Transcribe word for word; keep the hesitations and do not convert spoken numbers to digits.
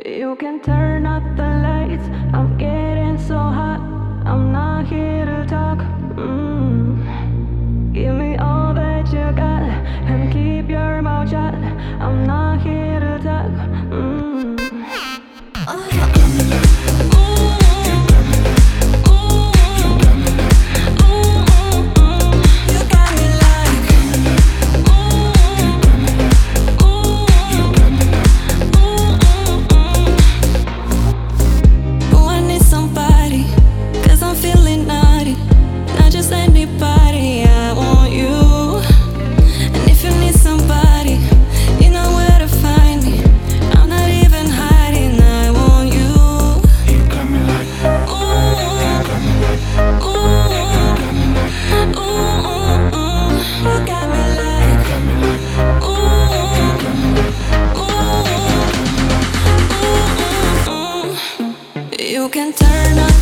You can turn up the lights. I'm getting so hot. I'm not here to talk. Mm. Give me all that you got and keep your mouth shut. I'm not here to talk. Mm. Anybody, I want you. And if you need somebody, you know where to find me. I'm not even hiding, I want you. You got me like, ooh, you got me like, ooh, you got me like, ooh, ooh, ooh. You got me you like, got me like, ooh, you got me like, ooh, ooh, ooh, ooh. You can turn on